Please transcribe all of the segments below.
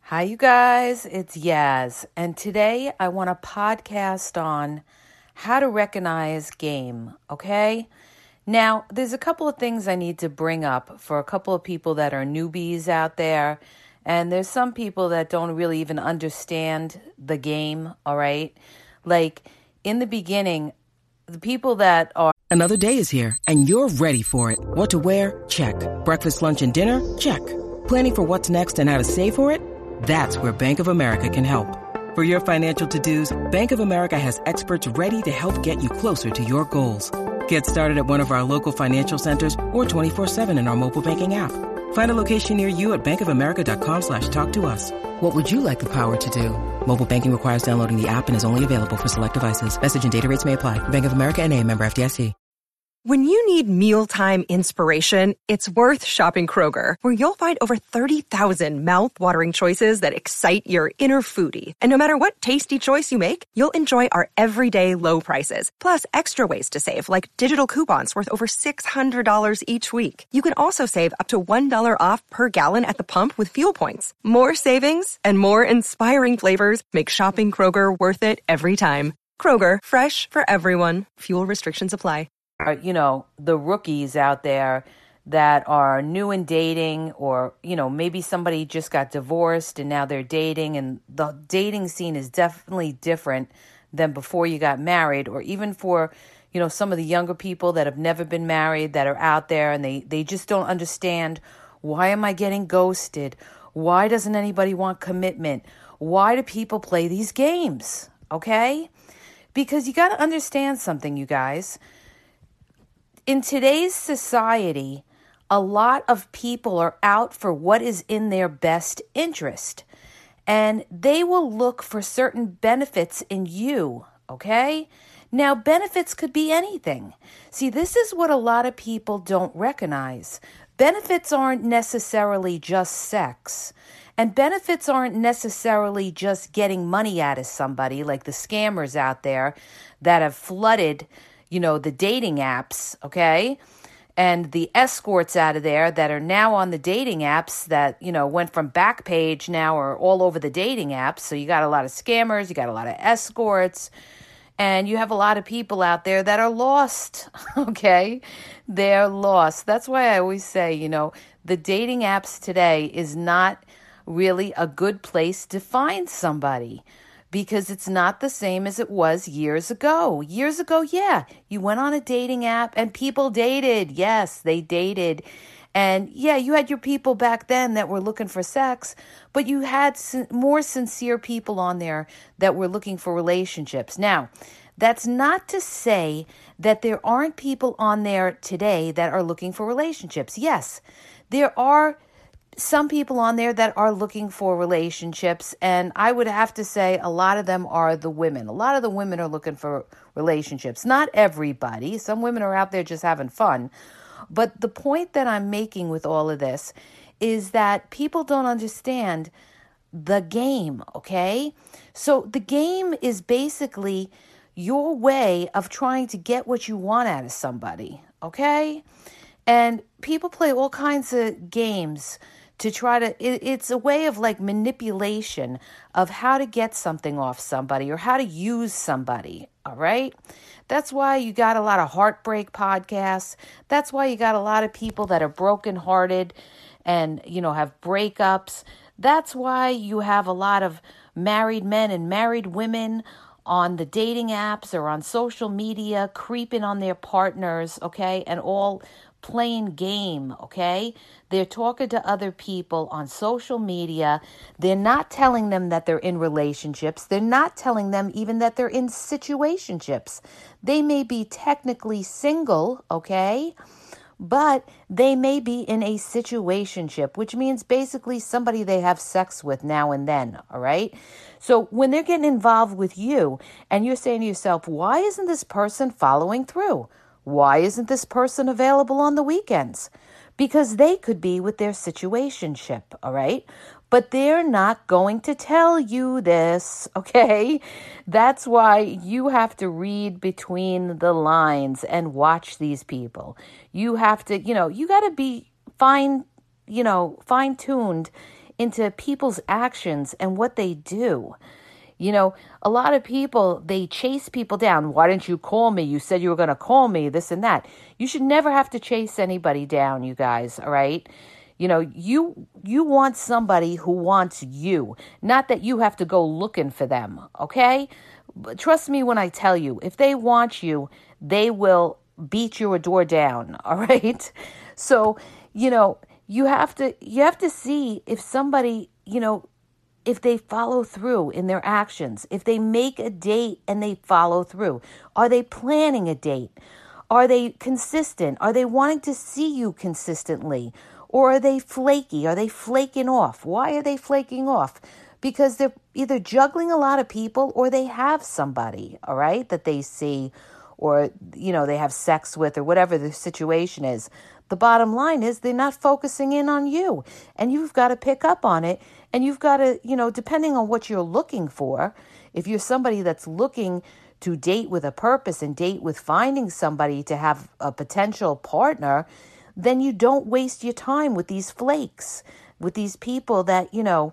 Hi, you guys. It's Yaz, and today I want to podcast on how to recognize game, okay? Now, there's a couple of things I need to bring up for a couple of people that are newbies out there, and there's some people that don't really even understand the game, all right? Like, in the beginning, the people that are Another day is here, and you're ready for it. What to wear? Check. Breakfast, lunch, and dinner? Check. Planning for what's next and how to save for it? That's where Bank of America can help. For your financial to-dos, Bank of America has experts ready to help get you closer to your goals. Get started at one of our local financial centers or 24/7 in our mobile banking app. Find a location near you at bankofamerica.com/talktous. What would you like the power to do? Mobile banking requires downloading the app and is only available for select devices. Message and data rates may apply. Bank of America N.A., member FDIC. When you need mealtime inspiration, it's worth shopping Kroger, where you'll find over 30,000 mouth-watering choices that excite your inner foodie. And no matter what tasty choice you make, you'll enjoy our everyday low prices, plus extra ways to save, like digital coupons worth over $600 each week. You can also save up to $1 off per gallon at the pump with fuel points. More savings and more inspiring flavors make shopping Kroger worth it every time. Kroger, fresh for everyone. Fuel restrictions apply. the rookies out there that are new in dating, or, maybe somebody just got divorced and now they're dating, and the dating scene is definitely different than before you got married, or even for, some of the younger people that have never been married that are out there and they just don't understand, why am I getting ghosted? Why doesn't anybody want commitment? Why do people play these games? Okay? Because you got to understand something, you guys. In today's society, a lot of people are out for what is in their best interest, and they will look for certain benefits in you, okay? Now, benefits could be anything. See, this is what a lot of people don't recognize. Benefits aren't necessarily just sex, and benefits aren't necessarily just getting money out of somebody, like the scammers out there that have flooded the dating apps, okay? And the escorts out of there that are now on the dating apps that, went from Backpage now are all over the dating apps. So you got a lot of scammers, you got a lot of escorts, and you have a lot of people out there that are lost, okay? They're lost. That's why I always say, the dating apps today is not really a good place to find somebody, because it's not the same as it was years ago. Years ago, yeah, you went on a dating app and people dated. Yes, they dated. And yeah, you had your people back then that were looking for sex, but you had more sincere people on there that were looking for relationships. Now, that's not to say that there aren't people on there today that are looking for relationships. Yes, there are some people on there that are looking for relationships, and I would have to say a lot of them are the women. A lot of the women are looking for relationships. Not everybody. Some women are out there just having fun. But the point that I'm making with all of this is that people don't understand the game, okay? So the game is basically your way of trying to get what you want out of somebody, okay? And people play all kinds of games to try to, it's a way of like manipulation of how to get something off somebody or how to use somebody, all right? That's why you got a lot of heartbreak podcasts. That's why you got a lot of people that are brokenhearted and, have breakups. That's why you have a lot of married men and married women on the dating apps or on social media creeping on their partners, okay, and all playing game, okay? They're talking to other people on social media. They're not telling them that they're in relationships. They're not telling them even that they're in situationships. They may be technically single, okay? But they may be in a situationship, which means basically somebody they have sex with now and then, all right? So when they're getting involved with you and you're saying to yourself, why isn't this person following through? Why isn't this person available on the weekends? Because they could be with their situationship, all right? But they're not going to tell you this, okay? That's why you have to read between the lines and watch these people. You have to, you got to be fine-tuned into people's actions and what they do. You know, a lot of people, they chase people down. Why didn't you call me? You said you were going to call me, this and that. You should never have to chase anybody down, you guys, all right? You know, you want somebody who wants you, not that you have to go looking for them, okay? But trust me when I tell you, if they want you, they will beat your door down, all right? So, you know, you have to see if somebody, you know, if they follow through in their actions, if they make a date and they follow through. Are they planning a date? Are they consistent? Are they wanting to see you consistently? Or are they flaky? Are they flaking off? Why are they flaking off? Because they're either juggling a lot of people or they have somebody, all right, that they see or, you know, they have sex with or whatever the situation is. The bottom line is they're not focusing in on you, and you've got to pick up on it. And you've got to, you know, depending on what you're looking for, if you're somebody that's looking to date with a purpose and date with finding somebody to have a potential partner, then you don't waste your time with these flakes, with these people that, you know,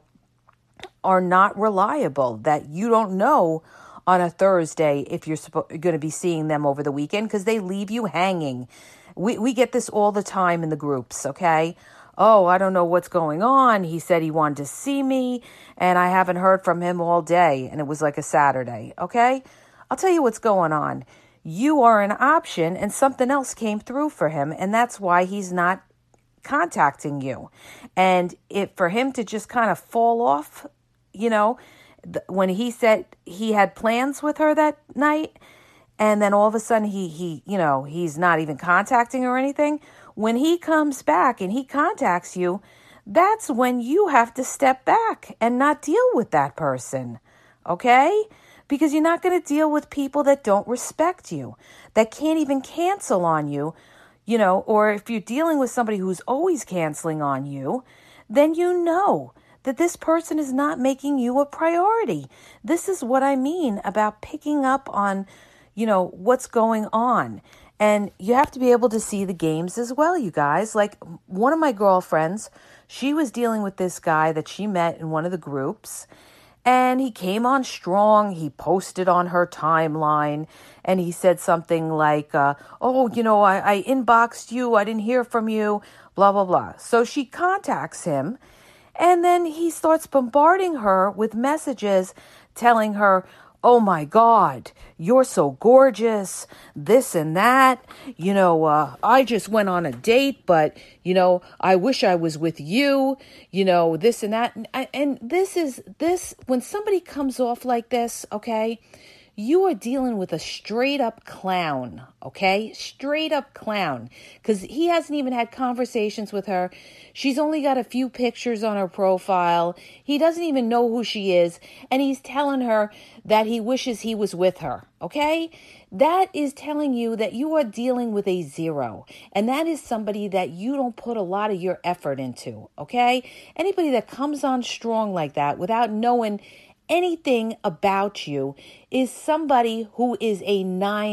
are not reliable, that you don't know on a Thursday if you're going to be seeing them over the weekend because they leave you hanging. We get this all the time in the groups, okay? Oh, I don't know what's going on. He said he wanted to see me, and I haven't heard from him all day, and it was like a Saturday, okay? I'll tell you what's going on. You are an option, and something else came through for him, and that's why he's not contacting you. And for him to just kind of fall off, you know, when he said he had plans with her that night, and then all of a sudden he you know, he's not even contacting her or anything. When he comes back and he contacts you, that's when you have to step back and not deal with that person, okay? Because you're not going to deal with people that don't respect you, that can't even cancel on you, you know, or if you're dealing with somebody who's always canceling on you, then you know that this person is not making you a priority. This is what I mean about picking up on, you know, what's going on. And you have to be able to see the games as well, you guys. Like one of my girlfriends, she was dealing with this guy that she met in one of the groups. And he came on strong. He posted on her timeline. And he said something like, oh, you know, I inboxed you. I didn't hear from you. Blah, blah, blah. So she contacts him. And then he starts bombarding her with messages telling her, oh my God, you're so gorgeous, this and that. You know, I just went on a date, but, you know, I wish I was with you, you know, this and that. And this, when somebody comes off like this, okay, you are dealing with a straight up clown, okay? Straight up clown. Because he hasn't even had conversations with her. She's only got a few pictures on her profile. He doesn't even know who she is. And he's telling her that he wishes he was with her, okay? That is telling you that you are dealing with a zero. And that is somebody that you don't put a lot of your effort into, okay? Anybody that comes on strong like that without knowing anything about you is somebody who is a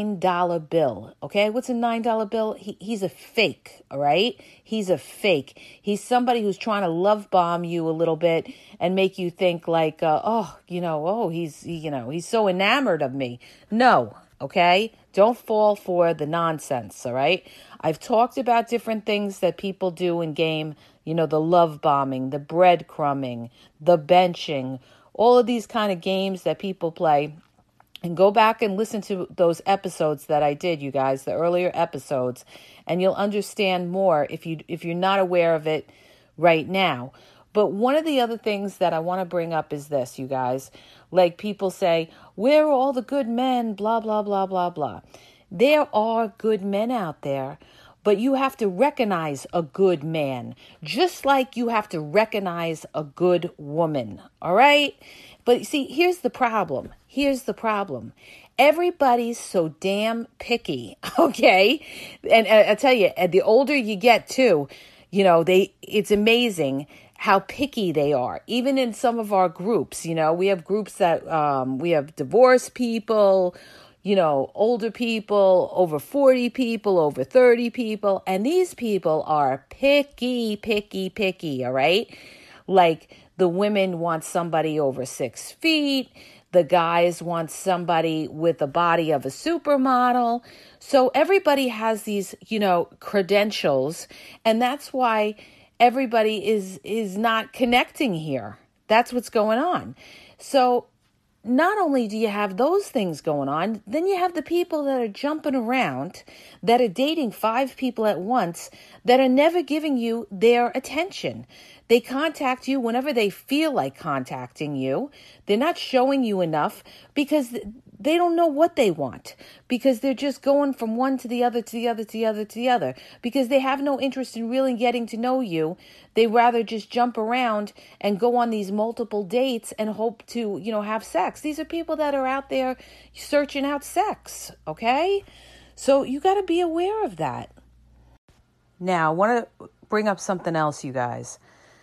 $9 bill. Okay. What's a $9 bill? He's a fake. All right. He's a fake. He's somebody who's trying to love bomb you a little bit and make you think like, he's so enamored of me. No. Okay. Don't fall for the nonsense. All right. I've talked about different things that people do in game, you know, the love bombing, the breadcrumbing, the benching, all of these kind of games that people play. And go back and listen to those episodes that I did, you guys, the earlier episodes, and you'll understand more if you're not aware of it right now. But one of the other things that I want to bring up is this, you guys. Like people say, where are all the good men, blah, blah, blah, blah, blah. There are good men out there, but you have to recognize a good man, just like you have to recognize a good woman, all right? But see, here's the problem. Everybody's so damn picky, okay? And I tell you, the older you get too, you know, it's amazing how picky they are. Even in some of our groups, you know, we have groups that we have divorced people, you know, older people, over 40 people, over 30 people. And these people are picky, all right? Like the women want somebody over 6 feet. The guys want somebody with the body of a supermodel. So everybody has these, credentials. And that's why everybody is not connecting here. That's what's going on. So not only do you have those things going on, then you have the people that are jumping around, that are dating 5 people at once, that are never giving you their attention. They contact you whenever they feel like contacting you. They're not showing you enough because they don't know what they want, because they're just going from one to the other, to the other, to the other, to the other, because they have no interest in really getting to know you. They rather just jump around and go on these multiple dates and hope to, have sex. These are people that are out there searching out sex, okay? So you got to be aware of that. Now, I want to bring up something else, you guys.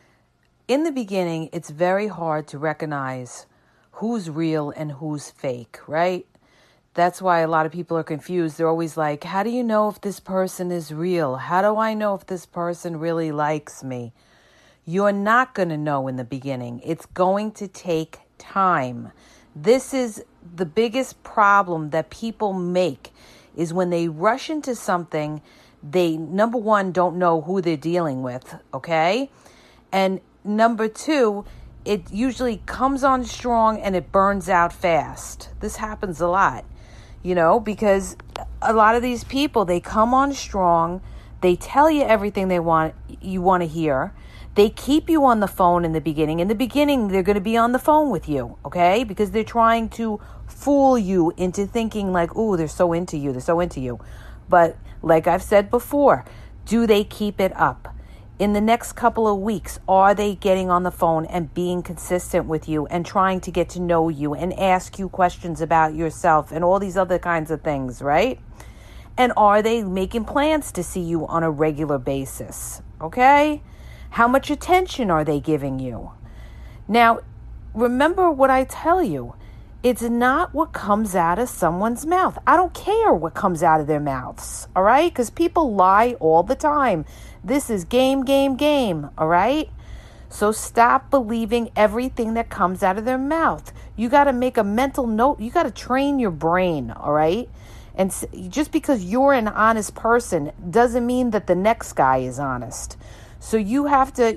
In the beginning, it's very hard to recognize who's real and who's fake, right? That's why a lot of people are confused. They're always like, how do you know if this person is real? How do I know if this person really likes me? You're not going to know in the beginning. It's going to take time. This is the biggest problem that people make, is when they rush into something, they, number one, don't know who they're dealing with, okay? And number two, it usually comes on strong and it burns out fast. This happens a lot, because a lot of these people, they come on strong. They tell you everything you want to hear. They keep you on the phone in the beginning. In the beginning, they're going to be on the phone with you, okay? Because they're trying to fool you into thinking like, ooh, they're so into you. They're so into you. But like I've said before, do they keep it up? In the next couple of weeks, are they getting on the phone and being consistent with you and trying to get to know you and ask you questions about yourself and all these other kinds of things, right? And are they making plans to see you on a regular basis, okay? How much attention are they giving you? Now, remember what I tell you. It's not what comes out of someone's mouth. I don't care what comes out of their mouths, all right? Because people lie all the time. This is game, all right? So stop believing everything that comes out of their mouth. You got to make a mental note. You got to train your brain, all right? And just because you're an honest person doesn't mean that the next guy is honest. So you have to,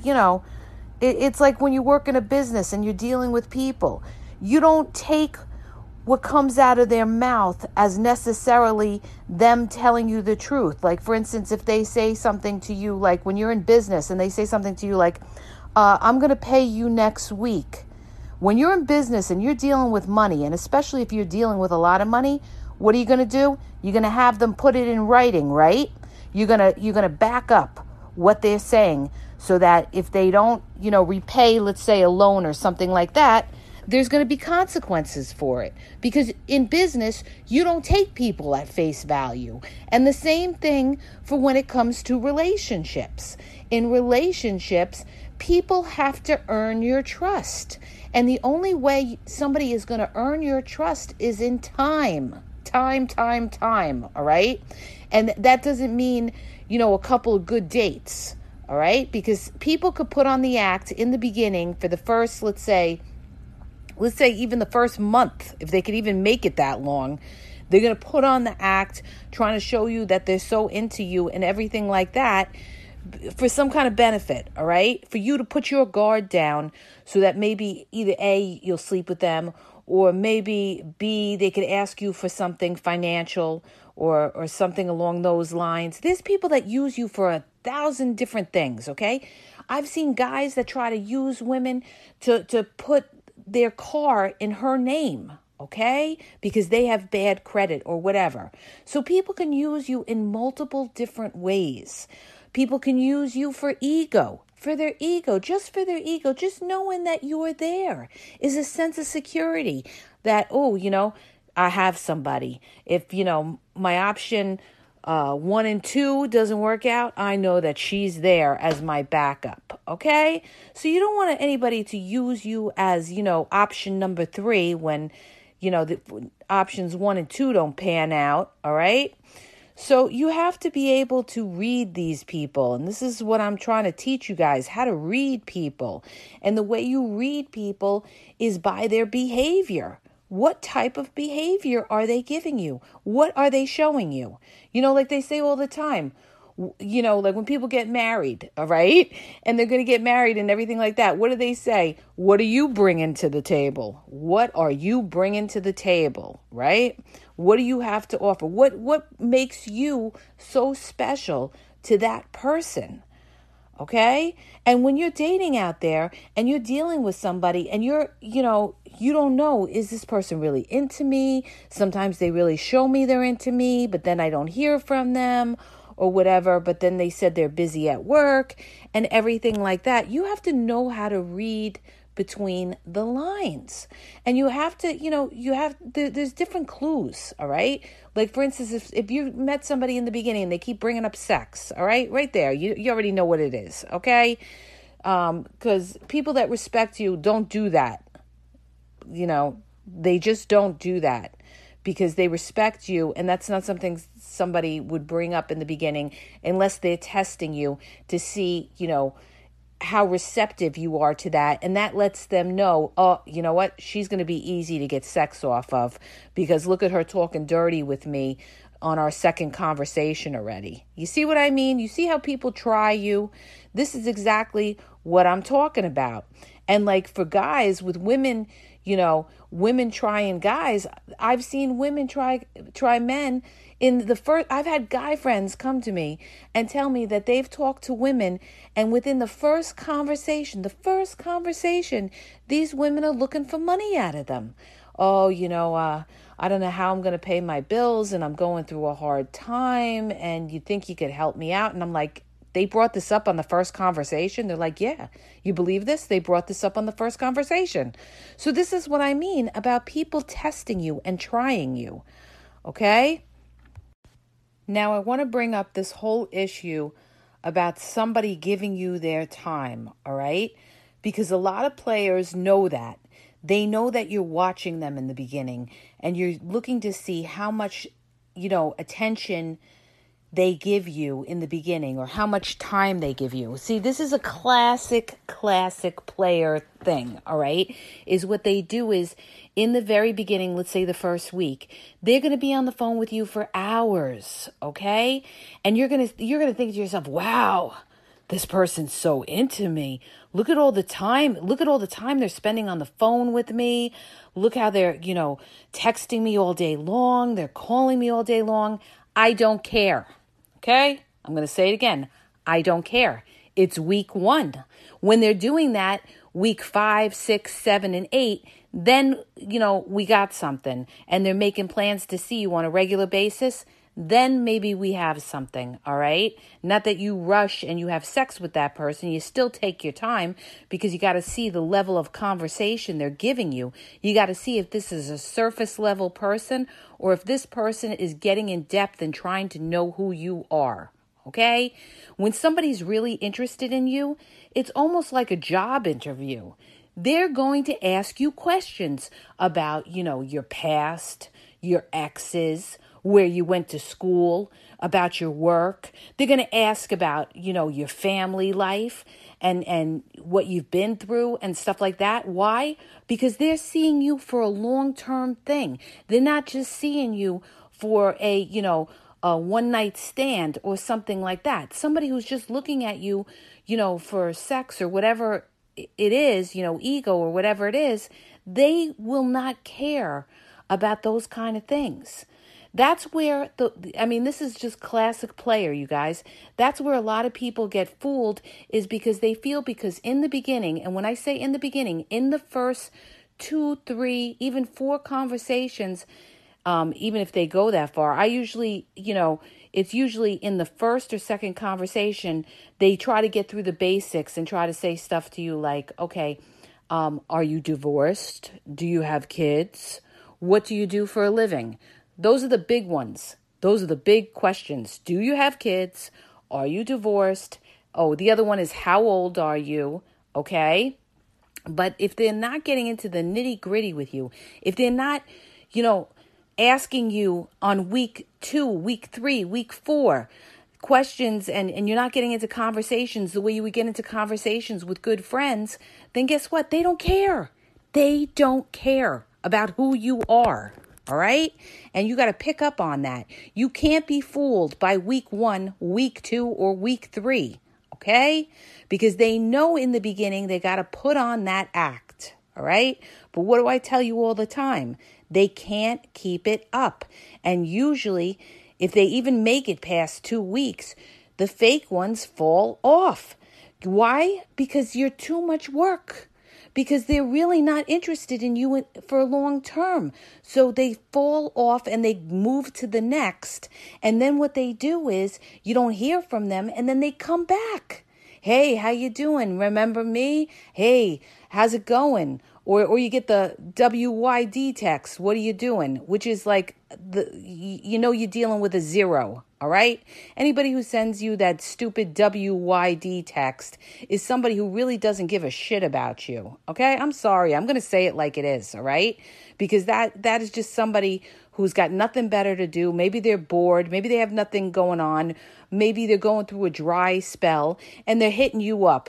it's like when you work in a business and you're dealing with people. You don't take what comes out of their mouth as necessarily them telling you the truth. Like, for instance, if they say something to you, like when you're in business and they say something to you like, I'm going to pay you next week. When you're in business and you're dealing with money, and especially if you're dealing with a lot of money, what are you going to do? You're going to have them put it in writing, right? You're going to back up what they're saying so that if they don't, repay, let's say, a loan or something like that, there's going to be consequences for it. Because in business, you don't take people at face value. And the same thing for when it comes to relationships. In relationships, people have to earn your trust. And the only way somebody is going to earn your trust is in time. Time, all right? And that doesn't mean, a couple of good dates, all right? Because people could put on the act in the beginning for the first, let's say even the first month, if they could even make it that long, they're going to put on the act trying to show you that they're so into you and everything like that for some kind of benefit, all right? For you to put your guard down so that maybe either A, you'll sleep with them, or maybe B, they could ask you for something financial or something along those lines. There's people that use you for 1,000 different things, okay? I've seen guys that try to use women to put their car in her name, okay? Because they have bad credit or whatever. So people can use you in multiple different ways. People can use you for ego, just knowing that you're there is a sense of security that, I have somebody. If, my option 1 and 2 doesn't work out, I know that she's there as my backup, okay? So you don't want anybody to use you as, option number 3 when, the options 1 and 2 don't pan out, all right? So you have to be able to read these people. And this is what I'm trying to teach you guys, how to read people. And the way you read people is by their behavior. What type of behavior are they giving you? What are they showing you? Like they say all the time, like when people get married, all right? And they're going to get married and everything like that. What do they say? What are you bringing to the table? What are you bringing to the table, right? What do you have to offer? What makes you so special to that person? Okay? And when you're dating out there and you're dealing with somebody and you don't know, is this person really into me? Sometimes they really show me they're into me, but then I don't hear from them or whatever, but then they said they're busy at work and everything like that. You have to know how to read between the lines. And you have to, there's different clues, all right? Like, for instance, if you met somebody in the beginning and they keep bringing up sex, all right? Right there, you already know what it is, okay? Because people that respect you don't do that. They just don't do that because they respect you, and that's not something somebody would bring up in the beginning unless they're testing you to see, how receptive you are to that. And that lets them know, oh, you know what? She's going to be easy to get sex off of because look at her talking dirty with me on our second conversation already. You see what I mean? You see how people try you? This is exactly what I'm talking about. And like for guys with women, women trying guys, I've seen women try men in the first. I've had guy friends come to me and tell me that they've talked to women, and within the first conversation, these women are looking for money out of them. Oh, I don't know how I'm going to pay my bills and I'm going through a hard time and you think you could help me out. And I'm like, they brought this up on the first conversation. They're like, yeah, you believe this? They brought this up on the first conversation. So this is what I mean about people testing you and trying you. Okay? Now I want to bring up this whole issue about somebody giving you their time. All right? Because a lot of players know that. They know that you're watching them in the beginning and you're looking to see how much, attention they give you in the beginning or how much time they give you. See, this is a classic player thing, all right? Is what they do is in the very beginning, let's say the first week, they're going to be on the phone with you for hours, okay? And you're going to think to yourself, wow, this person's so into me. Look at all the time they're spending on the phone with me. Look how they're, texting me all day long. They're calling me all day long. I don't care. Okay? I'm going to say it again. I don't care. It's week 1. When they're doing that, week 5, 6, 7, and 8, then, we got something. And they're making plans to see you on a regular basis. Then maybe we have something, all right? Not that you rush and you have sex with that person. You still take your time because you got to see the level of conversation they're giving you. You got to see if this is a surface level person or if this person is getting in depth and trying to know who you are, okay? When somebody's really interested in you, it's almost like a job interview. They're going to ask you questions about, your past, your exes, where you went to school, about your work. They're going to ask about, your family life and what you've been through and stuff like that. Why? Because they're seeing you for a long-term thing. They're not just seeing you for a one-night stand or something like that. Somebody who's just looking at you, for sex or whatever it is, ego or whatever it is, they will not care about those kind of things. That's where this is just classic player, you guys. That's where a lot of people get fooled is because they feel because in the beginning, and when I say in the beginning, in the first 2, 3, even 4 conversations, even if they go that far, I usually, it's usually in the first or second conversation, they try to get through the basics and try to say stuff to you like, okay, are you divorced? Do you have kids? What do you do for a living? Those are the big ones. Those are the big questions. Do you have kids? Are you divorced? Oh, the other one is how old are you? Okay. But if they're not getting into the nitty gritty with you, if they're not, asking you on week 2, week 3, week 4 questions, and you're not getting into conversations the way you would get into conversations with good friends, then guess what? They don't care. They don't care about who you are. All right? And you got to pick up on that. You can't be fooled by week 1, week 2, or week 3. Okay? Because they know in the beginning they got to put on that act. All right? But what do I tell you all the time? They can't keep it up. And usually, if they even make it past 2 weeks, the fake ones fall off. Why? Because you're too much work. Because they're really not interested in you for long term. So they fall off and they move to the next. And then what they do is you don't hear from them and then they come back. Hey, how you doing? Remember me? Hey, how's it going? Or you get the WYD text. What are you doing? Which is like, you're dealing with a 0. All right? Anybody who sends you that stupid WYD text is somebody who really doesn't give a shit about you. Okay? I'm sorry. I'm going to say it like it is. All right? Because that is just somebody who's got nothing better to do. Maybe they're bored. Maybe they have nothing going on. Maybe they're going through a dry spell and they're hitting you up,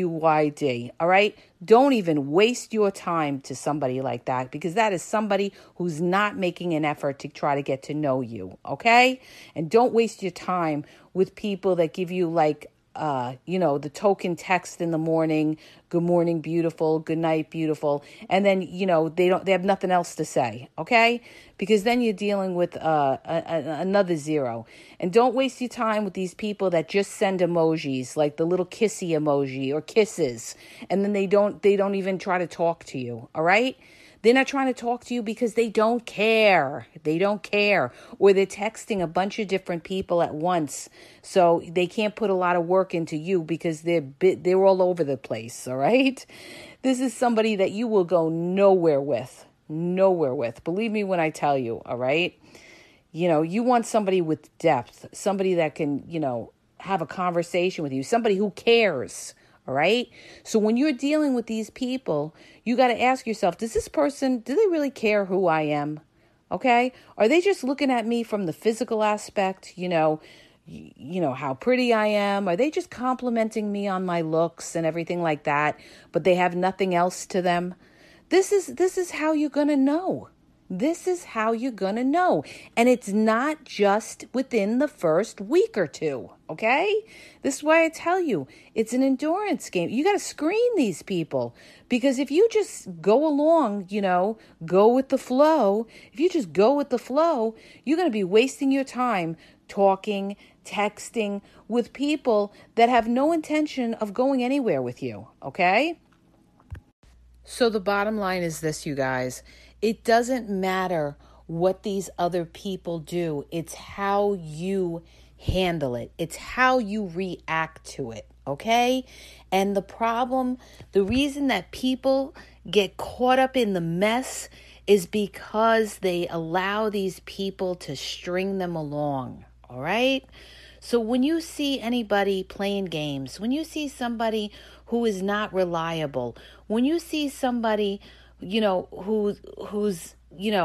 WYD, all right? Don't even waste your time to somebody like that, because that is somebody who's not making an effort to try to get to know you, okay? And don't waste your time with people that give you like, the token text in the morning, good morning, beautiful, good night, beautiful. And then, they have nothing else to say. Okay. Because then you're dealing with, another 0. And don't waste your time with these people that just send emojis, like the little kissy emoji or kisses. And then they don't even try to talk to you. All right. They're not trying to talk to you because they don't care. They don't care. Or they're texting a bunch of different people at once. So they can't put a lot of work into you because they're all over the place, all right? This is somebody that you will go nowhere with. Nowhere with. Believe me when I tell you, all right? You want somebody with depth. Somebody that can, have a conversation with you. Somebody who cares. All right. So when you're dealing with these people, you got to ask yourself, do they really care who I am? Okay. Are they just looking at me from the physical aspect? How pretty I am? Are they just complimenting me on my looks and everything like that, but they have nothing else to them? This is how you're going to know. This is how you're going to know. And it's not just within the first week or 2, okay? This is why I tell you, it's an endurance game. You got to screen these people, because if you just go along, go with the flow, if you just go with the flow, you're going to be wasting your time talking, texting with people that have no intention of going anywhere with you, okay? So the bottom line is this, you guys. It doesn't matter what these other people do. It's how you handle it. It's how you react to it, okay? And the reason that people get caught up in the mess is because they allow these people to string them along, all right? So when you see anybody playing games, when you see somebody who is not reliable, when you see somebody who's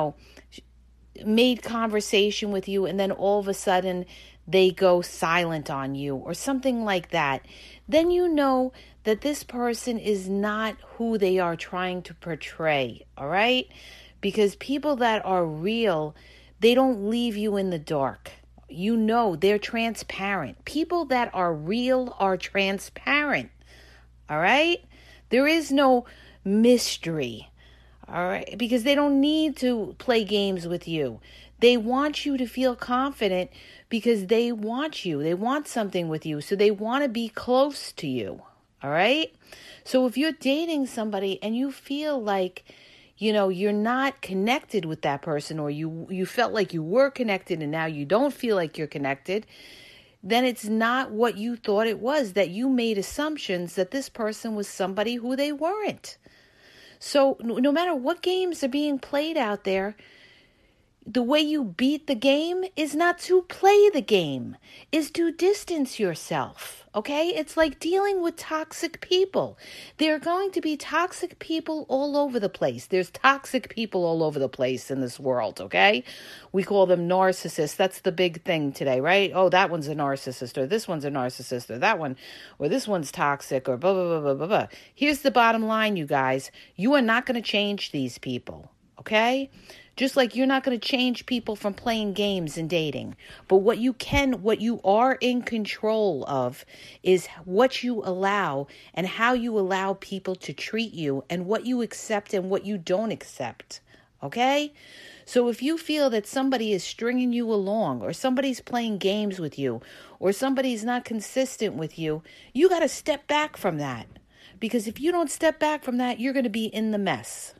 made conversation with you and then all of a sudden they go silent on you or something like that, then you know that this person is not who they are trying to portray, all right? Because people that are real, they don't leave you in the dark. They're transparent. People that are real are transparent, all right? There is no mystery. All right, because they don't need to play games with you. They want you to feel confident because they want you. They want something with you. So they want to be close to you. All right. So if you're dating somebody and you feel like, you're not connected with that person, or you felt like you were connected and now you don't feel like you're connected, then it's not what you thought it was, that you made assumptions that this person was somebody who they weren't. So no matter what games are being played out there, The way you beat the game is not to play the game, is to distance yourself, okay? It's like dealing with toxic people. There are going to be toxic people all over the place. There's toxic people all over the place in this world, okay? We call them narcissists. That's the big thing today, right? Oh, that one's a narcissist, or this one's a narcissist, or that one, or this one's toxic, or blah, blah, blah, blah, blah, blah. Here's the bottom line, you guys. You are not going to change these people, okay? Just like you're not going to change people from playing games and dating. But what you are in control of is what you allow and how you allow people to treat you and what you accept and what you don't accept. Okay? So if you feel that somebody is stringing you along or somebody's playing games with you or somebody's not consistent with you, you got to step back from that. Because if you don't step back from that, you're going to be in the mess.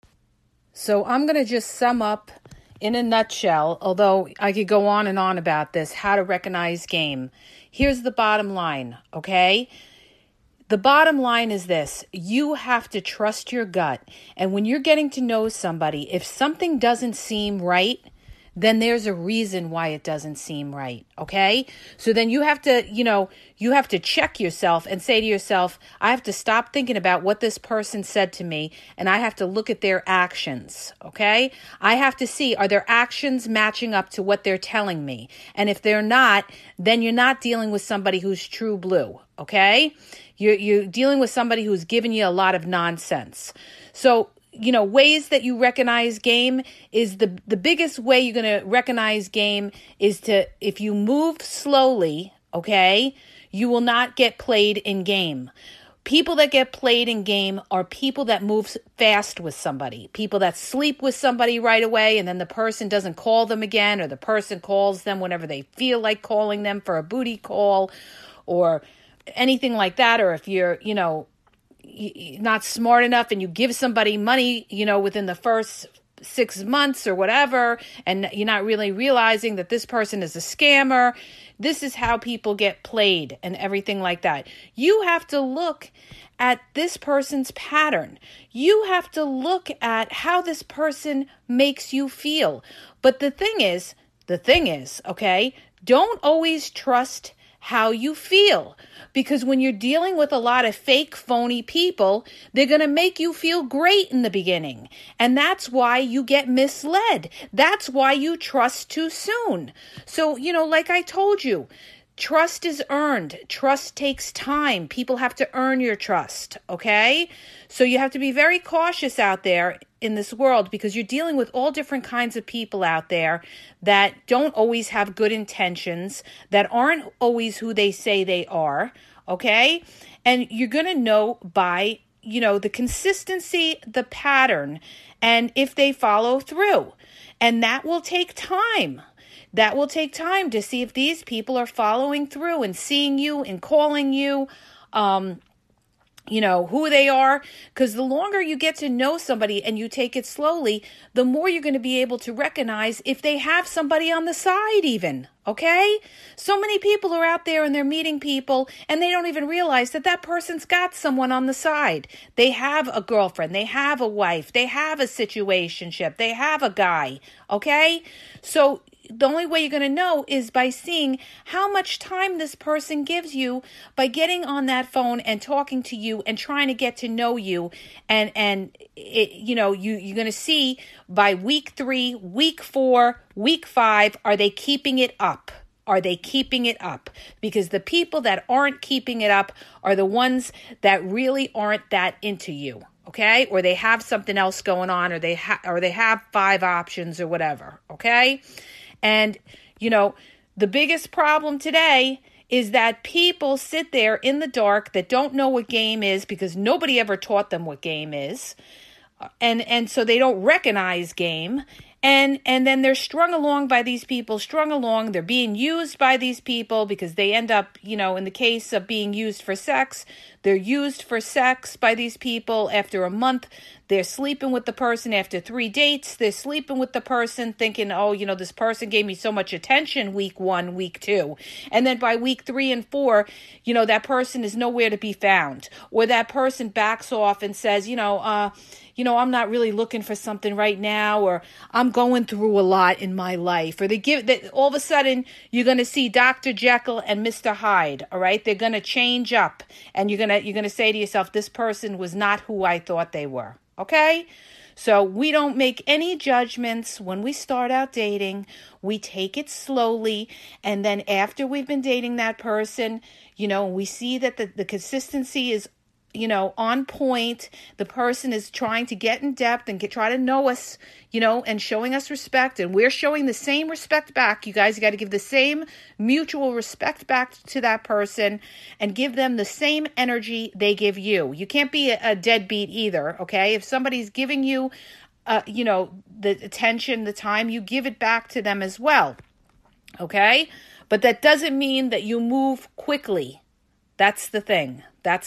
So I'm going to just sum up in a nutshell, although I could go on and on about this, how to recognize game. Here's the bottom line, okay? The bottom line is this: you have to trust your gut. And when you're getting to know somebody, if something doesn't seem right, then there's a reason why it doesn't seem right, okay? So then you have to check yourself and say to yourself, I have to stop thinking about what this person said to me, and I have to look at their actions, okay? I have to see, are their actions matching up to what they're telling me? And if they're not, then you're not dealing with somebody who's true blue, okay? You're dealing with somebody who's giving you a lot of nonsense. So, ways that you recognize game is the biggest way you're going to recognize game is if you move slowly, okay, you will not get played in game. People that get played in game are people that move fast with somebody, people that sleep with somebody right away and then the person doesn't call them again, or the person calls them whenever they feel like calling them for a booty call or anything like that. Or if you're, not smart enough and you give somebody money, within the first 6 months or whatever, and you're not really realizing that this person is a scammer. This is how people get played and everything like that. You have to look at this person's pattern. You have to look at how this person makes you feel. But the thing is, okay, don't always trust how you feel. Because when you're dealing with a lot of fake, phony people, they're going to make you feel great in the beginning. And that's why you get misled. That's why you trust too soon. So, like I told you, trust is earned. Trust takes time. People have to earn your trust, okay? So you have to be very cautious out there in this world because you're dealing with all different kinds of people out there that don't always have good intentions, that aren't always who they say they are, okay? And you're going to know by, the consistency, the pattern, and if they follow through. And that will take time. That will take time to see if these people are following through and seeing you and calling you, who they are. Because the longer you get to know somebody and you take it slowly, the more you're going to be able to recognize if they have somebody on the side even, okay? So many people are out there and they're meeting people and they don't even realize that person's got someone on the side. They have a girlfriend, they have a wife, they have a situationship, they have a guy, okay? So the only way you're going to know is by seeing how much time this person gives you by getting on that phone and talking to you and trying to get to know you. And you're going to see by week 3, week 4, week 5, are they keeping it up? Are they keeping it up? Because the people that aren't keeping it up are the ones that really aren't that into you. Okay? Or they have something else going on, or they have 5 options or whatever. Okay? And, the biggest problem today is that people sit there in the dark that don't know what game is because nobody ever taught them what game is. And so they don't recognize game. And then they're strung along by these people, they're being used by these people because they end up, in the case of being used for sex, they're used for sex by these people. After a month, they're sleeping with the person. After 3 dates, they're sleeping with the person thinking, this person gave me so much attention week 1, week 2. And then by week 3 and 4, that person is nowhere to be found. Or that person backs off and says, I'm not really looking for something right now, or I'm going through a lot in my life. Or that all of a sudden you're going to see Dr. Jekyll and Mr. Hyde. All right. They're going to change up, and you're going to say to yourself, this person was not who I thought they were. Okay. So we don't make any judgments when we start out dating. We take it slowly. And then after we've been dating that person, we see that the consistency is, on point. The person is trying to get in depth and try to know us, and showing us respect. And we're showing the same respect back. You guys got to give the same mutual respect back to that person and give them the same energy they give you. You can't be a deadbeat either, okay? If somebody's giving you, the attention, the time, you give it back to them as well, okay? But that doesn't mean that you move quickly. That's the thing.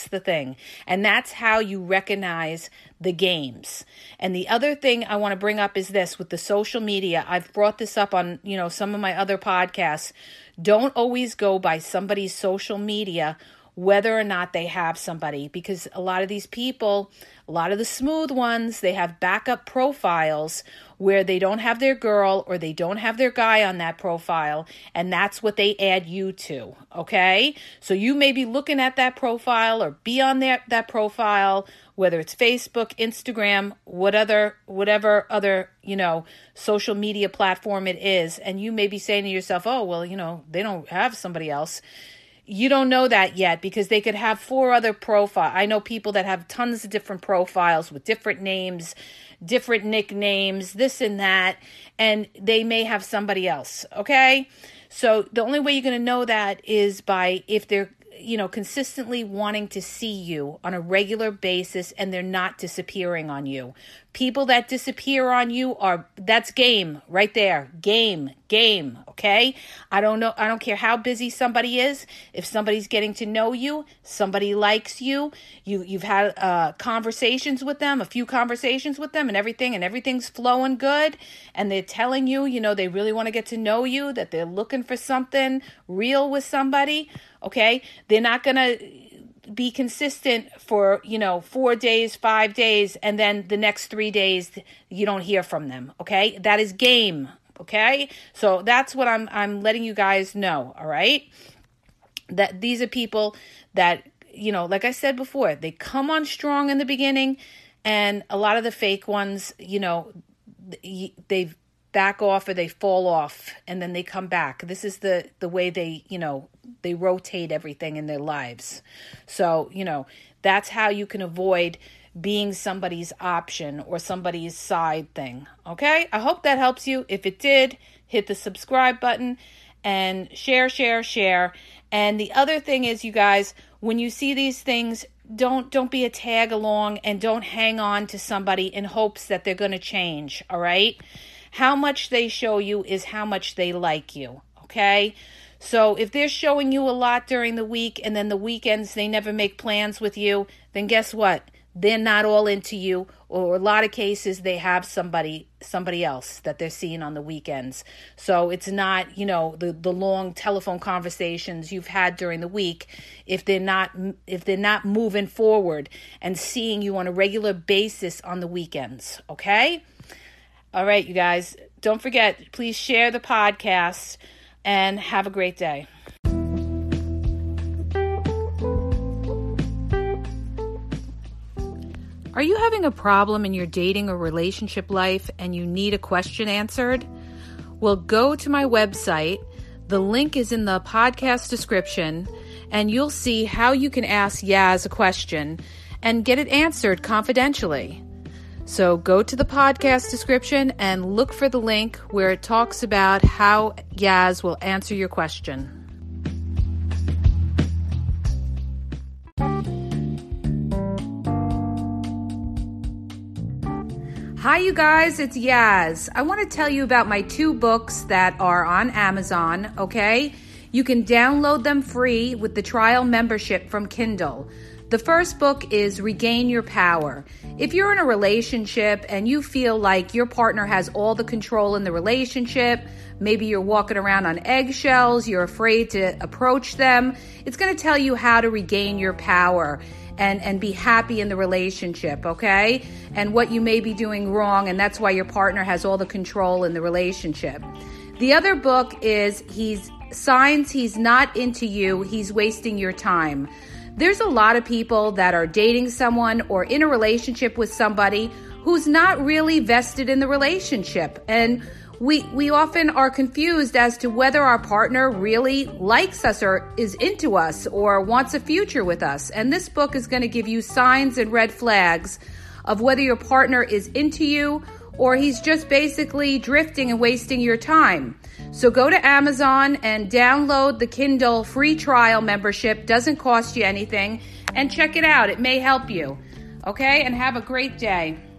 And that's how you recognize the games. And the other thing I want to bring up is this with the social media. I've brought this up on, some of my other podcasts. Don't always go by somebody's social media whether or not they have somebody, because a lot of these people, a lot of the smooth ones, they have backup profiles where they don't have their girl or they don't have their guy on that profile, and that's what they add you to, okay? So you may be looking at that profile or be on that profile, whether it's Facebook, Instagram, whatever other, social media platform it is, and you may be saying to yourself, oh, well, they don't have somebody else. You don't know that yet because they could have 4 other profiles. I know people that have tons of different profiles with different names, different nicknames, this and that, and they may have somebody else, okay? So the only way you're going to know that is by if they're, consistently wanting to see you on a regular basis and they're not disappearing on you. People that disappear on you that's game right there. Game, okay? I don't care how busy somebody is. If somebody's getting to know you, somebody likes you, you've had conversations with them, a few conversations with them and everything's flowing good, and they're telling you, they really want to get to know you, that they're looking for something real with somebody, okay? They're not going to be consistent for, 4 days, 5 days, and then the next 3 days you don't hear from them, okay? That is game, okay? So that's what I'm letting you guys know, all right? That these are people that, like I said before, they come on strong in the beginning, and a lot of the fake ones, they back off or they fall off and then they come back. This is the way they rotate everything in their lives. So, that's how you can avoid being somebody's option or somebody's side thing. Okay? I hope that helps you. If it did, hit the subscribe button and share. And the other thing is, you guys, when you see these things, don't be a tag along and don't hang on to somebody in hopes that they're going to change. All right? How much they show you is how much they like you, okay? So if they're showing you a lot during the week and then the weekends they never make plans with you, then guess what? They're not all into you, or a lot of cases they have somebody else that they're seeing on the weekends. So it's not, the long telephone conversations you've had during the week if they're not moving forward and seeing you on a regular basis on the weekends, okay? All right, you guys, don't forget, please share the podcast and have a great day. Are you having a problem in your dating or relationship life and you need a question answered? Well, go to my website. The link is in the podcast description, and you'll see how you can ask Yaz a question and get it answered confidentially. So go to the podcast description and look for the link where it talks about how Yaz will answer your question. Hi, you guys, it's Yaz. I want to tell you about my 2 books that are on Amazon, okay? You can download them free with the trial membership from Kindle. The first book is Regain Your Power. If you're in a relationship and you feel like your partner has all the control in the relationship, maybe you're walking around on eggshells, you're afraid to approach them, it's going to tell you how to regain your power and be happy in the relationship, okay? And what you may be doing wrong, and that's why your partner has all the control in the relationship. The other book is Signs He's Not Into You, He's Wasting Your Time. There's a lot of people that are dating someone or in a relationship with somebody who's not really vested in the relationship. And we often are confused as to whether our partner really likes us or is into us or wants a future with us. And this book is going to give you signs and red flags of whether your partner is into you or he's just basically drifting and wasting your time. So go to Amazon and download the Kindle free trial membership. Doesn't cost you anything. And check it out. It may help you. Okay? And have a great day.